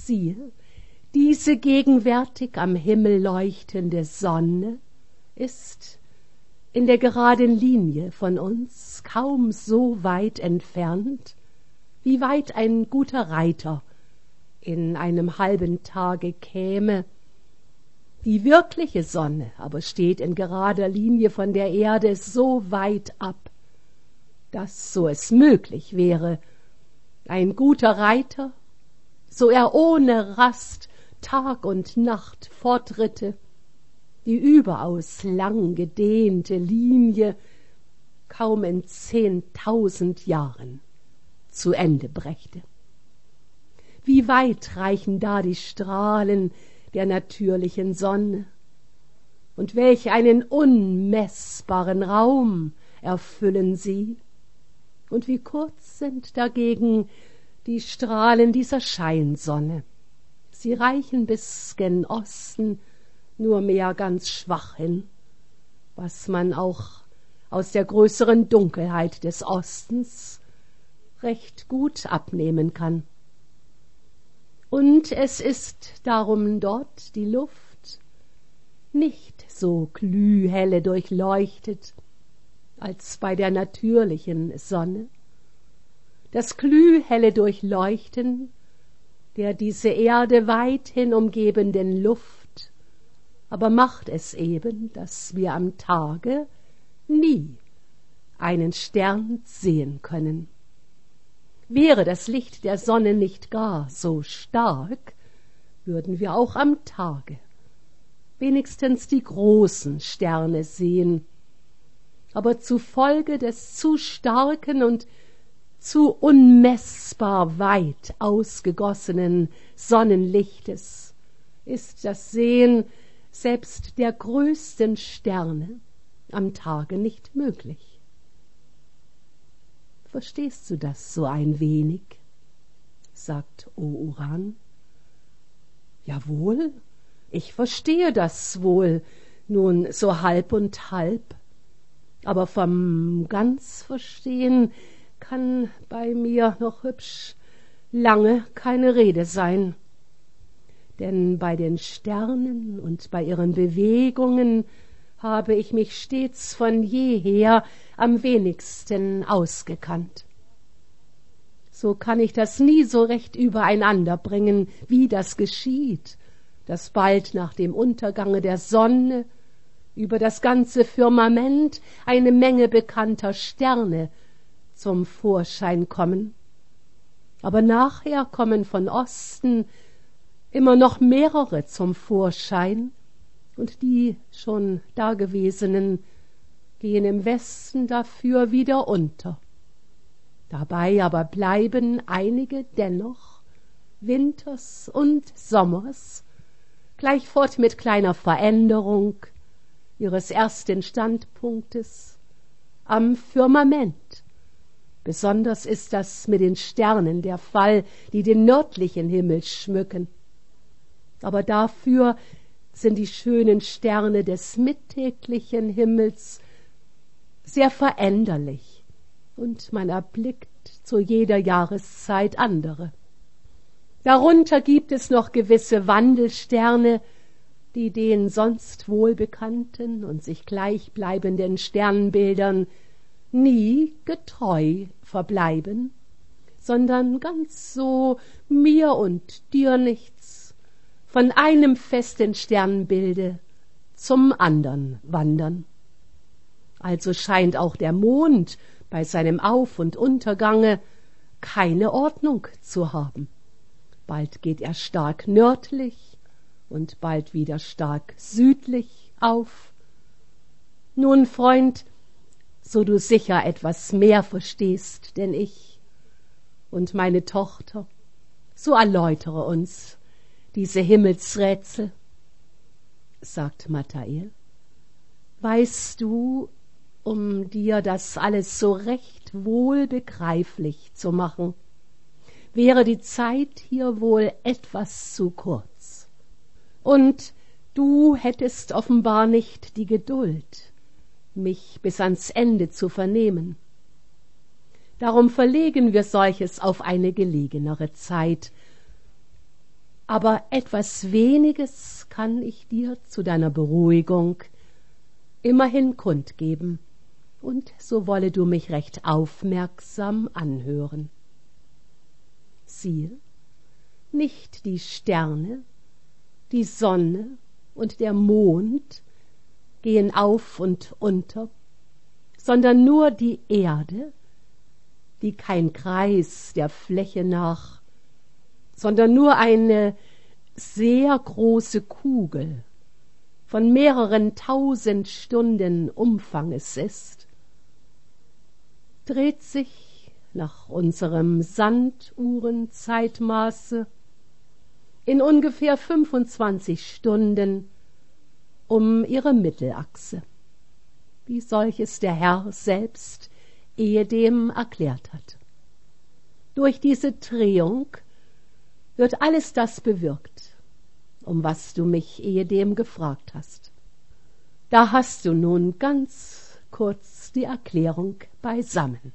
siehe, diese gegenwärtig am Himmel leuchtende Sonne ist in der geraden Linie von uns kaum so weit entfernt, wie weit ein guter Reiter in einem halben Tage käme. Die wirkliche Sonne aber steht in gerader Linie von der Erde so weit ab, dass, so es möglich wäre, ein guter Reiter, so er ohne Rast Tag und Nacht fortritte, die überaus lang gedehnte Linie kaum in 10.000 Jahren zu Ende brächte. Wie weit reichen da die Strahlen der natürlichen Sonne, und welch einen unmessbaren Raum erfüllen sie, und wie kurz sind dagegen die Strahlen dieser Scheinsonne. Sie reichen bis gen Osten nur mehr ganz schwach hin, was man auch aus der größeren Dunkelheit des Ostens recht gut abnehmen kann. Und es ist darum dort die Luft nicht so glühhelle durchleuchtet als bei der natürlichen Sonne. Das glühhelle Durchleuchten der diese Erde weithin umgebenden Luft aber macht es eben, dass wir am Tage nie einen Stern sehen können. Wäre das Licht der Sonne nicht gar so stark, würden wir auch am Tage wenigstens die großen Sterne sehen. Aber zufolge des zu starken und zu unmessbar weit ausgegossenen Sonnenlichtes ist das Sehen selbst der größten Sterne am Tage nicht möglich. Verstehst du das so ein wenig? Sagt Ouran. Jawohl, ich verstehe das wohl, nun so halb und halb, aber vom ganz Verstehen kann bei mir noch hübsch lange keine Rede sein. Denn bei den Sternen und bei ihren Bewegungen habe ich mich stets von jeher am wenigsten ausgekannt. So kann ich das nie so recht übereinander bringen, wie das geschieht, dass bald nach dem Untergange der Sonne über das ganze Firmament eine Menge bekannter Sterne zum Vorschein kommen. Aber nachher kommen von Osten immer noch mehrere zum Vorschein, und die schon dagewesenen gehen im Westen dafür wieder unter. Dabei aber bleiben einige dennoch winters und sommers gleichfort mit kleiner Veränderung ihres ersten Standpunktes am Firmament. Besonders ist das mit den Sternen der Fall, die den nördlichen Himmel schmücken. Aber dafür sind die schönen Sterne des mittäglichen Himmels sehr veränderlich, und man erblickt zu jeder Jahreszeit andere. Darunter gibt es noch gewisse Wandelsterne, die den sonst wohlbekannten und sich gleichbleibenden Sternbildern nie getreu verbleiben, sondern ganz so mir und dir nichts von einem festen Sternbilde zum andern wandern. Also scheint auch der Mond bei seinem Auf- und Untergange keine Ordnung zu haben. Bald geht er stark nördlich und bald wieder stark südlich auf. Nun, Freund, so du sicher etwas mehr verstehst denn ich und meine Tochter, so erläutere uns diese Himmelsrätsel, sagt Mathael. Weißt du, um dir das alles so recht wohl begreiflich zu machen, wäre die Zeit hier wohl etwas zu kurz. Und du hättest offenbar nicht die Geduld, mich bis ans Ende zu vernehmen. Darum verlegen wir solches auf eine gelegenere Zeit. aber etwas weniges kann ich dir zu deiner Beruhigung immerhin kundgeben, und so wolle du mich recht aufmerksam anhören. Siehe, nicht die Sterne, die Sonne und der Mond gehen auf und unter, sondern nur die Erde, die kein Kreis der Fläche nach, sondern nur eine sehr große Kugel von mehreren 1000 Stunden Umfanges ist, dreht sich nach unserem Sanduhrenzeitmaße in ungefähr 25 Stunden um ihre Mittelachse, wie solches der Herr selbst ehedem erklärt hat. Durch diese Drehung wird alles das bewirkt, um was du mich ehedem gefragt hast. Da hast du nun ganz kurz die Erklärung beisammen.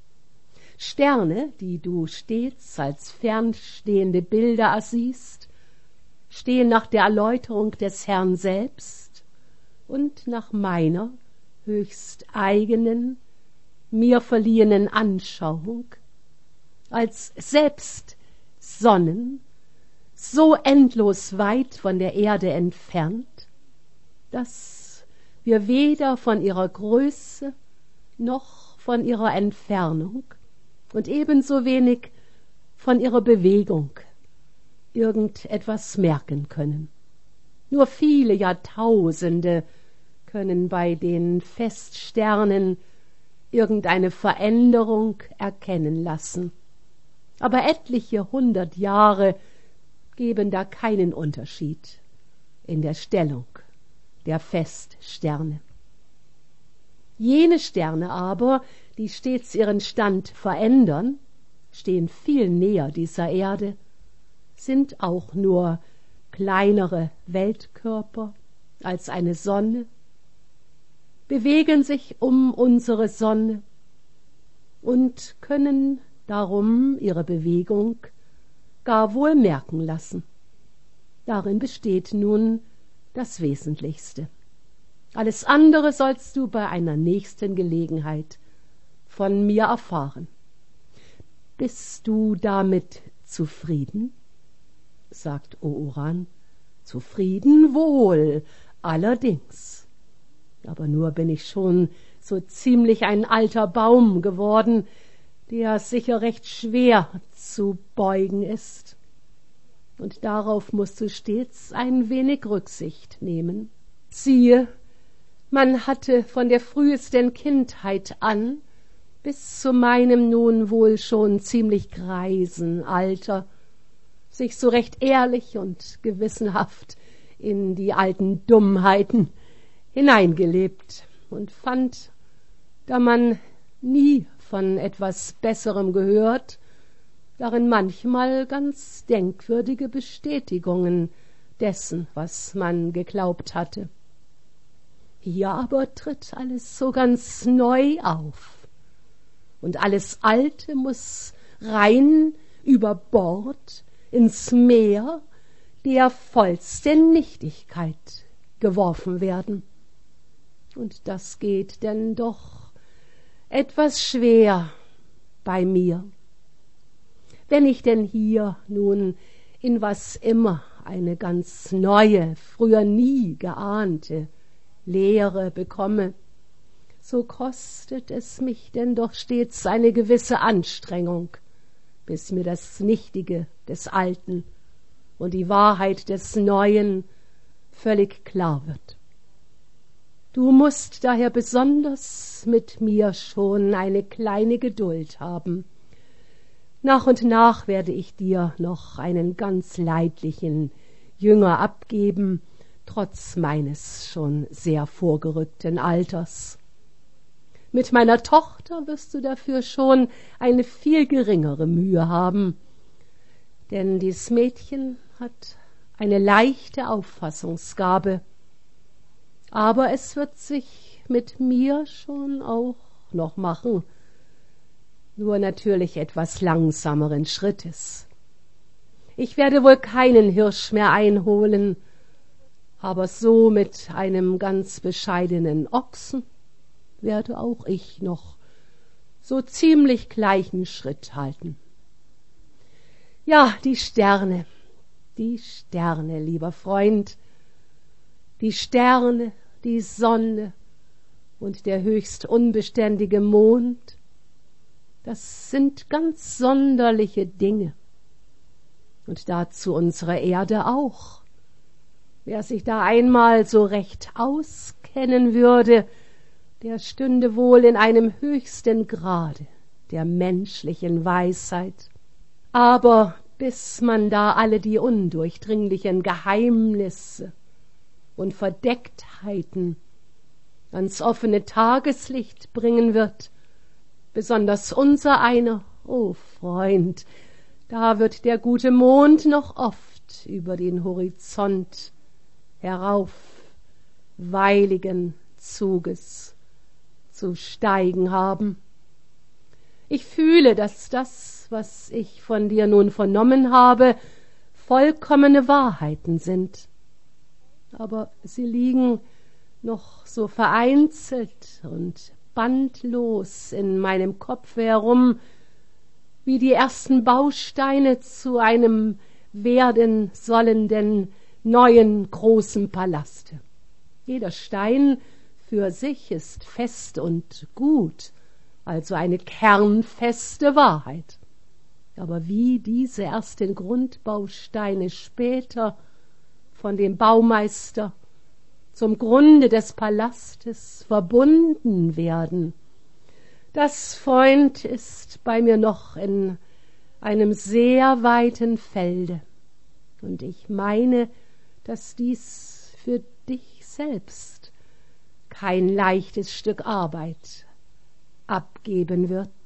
Sterne, die du stets als fernstehende Bilder ersiehst, stehen nach der Erläuterung des Herrn selbst und nach meiner höchst eigenen, mir verliehenen Anschauung als selbst Sonnen so endlos weit von der Erde entfernt, dass wir weder von ihrer Größe noch von ihrer Entfernung und ebenso wenig von ihrer Bewegung irgendetwas merken können. Nur viele Jahrtausende können bei den Feststernen irgendeine Veränderung erkennen lassen. Aber etliche 100 Jahre geben da keinen Unterschied in der Stellung der Feststerne. Jene Sterne aber, die stets ihren Stand verändern, stehen viel näher dieser Erde, sind auch nur kleinere Weltkörper als eine Sonne, bewegen sich um unsere Sonne und können darum ihre Bewegung gar wohl merken lassen. Darin besteht nun das Wesentlichste. Alles andere sollst du bei einer nächsten Gelegenheit von mir erfahren. Bist du damit zufrieden? Sagt Ooran. Zufrieden wohl, allerdings. Aber nur bin ich schon so ziemlich ein alter Baum geworden, der sicher recht schwer zu beugen ist. Und darauf musst du stets ein wenig Rücksicht nehmen. Siehe, man hatte von der frühesten Kindheit an bis zu meinem nun wohl schon ziemlich greisen Alter sich so recht ehrlich und gewissenhaft in die alten Dummheiten hineingelebt und fand, da man nie von etwas Besserem gehört, darin manchmal ganz denkwürdige Bestätigungen dessen, was man geglaubt hatte. Hier aber tritt alles so ganz neu auf, und alles Alte muß rein über Bord ins Meer der vollsten Nichtigkeit geworfen werden. Und das geht denn doch etwas schwer bei mir. Wenn ich denn hier nun in was immer eine ganz neue, früher nie geahnte Lehre bekomme, so kostet es mich denn doch stets eine gewisse Anstrengung, bis mir das Nichtige des Alten und die Wahrheit des Neuen völlig klar wird. Du musst daher besonders mit mir schon eine kleine Geduld haben. Nach und nach werde ich dir noch einen ganz leidlichen Jünger abgeben, trotz meines schon sehr vorgerückten Alters. Mit meiner Tochter wirst du dafür schon eine viel geringere Mühe haben, denn dies Mädchen hat eine leichte Auffassungsgabe, aber es wird sich mit mir schon auch noch machen, nur natürlich etwas langsameren Schrittes. Ich werde wohl keinen Hirsch mehr einholen, aber so mit einem ganz bescheidenen Ochsen werde auch ich noch so ziemlich gleichen Schritt halten. Ja, die Sterne, lieber Freund, die Sterne, die Sonne und der höchst unbeständige Mond, das sind ganz sonderliche Dinge. Und dazu unsere Erde auch. Wer sich da einmal so recht auskennen würde, der stünde wohl in einem höchsten Grade der menschlichen Weisheit. Aber bis man da alle die undurchdringlichen Geheimnisse und Verdeckheiten ans offene Tageslicht bringen wird, besonders unser einer, o Freund, da wird der gute Mond noch oft über den Horizont herauf weiligen Zuges zu steigen haben. Ich fühle, dass das, was ich von dir nun vernommen habe, vollkommene Wahrheiten sind. Aber sie liegen noch so vereinzelt und bandlos in meinem Kopfe herum, wie die ersten Bausteine zu einem werden sollenden neuen großen Palaste. Jeder Stein für sich ist fest und gut, also eine kernfeste Wahrheit. Aber wie diese ersten Grundbausteine später von dem Baumeister zum Grunde des Palastes verbunden werden, das, Freund, ist bei mir noch in einem sehr weiten Felde. Und ich meine, dass dies für dich selbst kein leichtes Stück Arbeit abgeben wird.